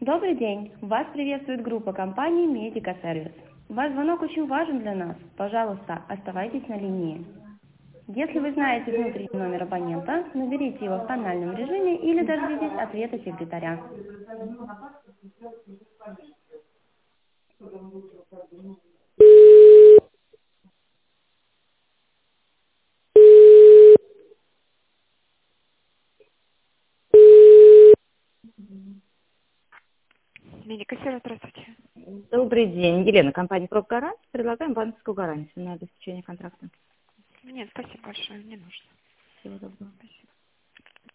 Добрый день! Вас приветствует группа компании Медика Сервис. Ваш звонок очень важен для нас. Пожалуйста, оставайтесь на линии. Если вы знаете внутренний номер абонента, наберите его в тональном режиме или дождитесь ответа секретаря. Медикосервис, здравствуйте. Добрый день. Елена, компания «Пробгарант». Предлагаем банковскую гарантию на обеспечение контракта. Нет, спасибо большое, не нужно. Всего доброго. Спасибо.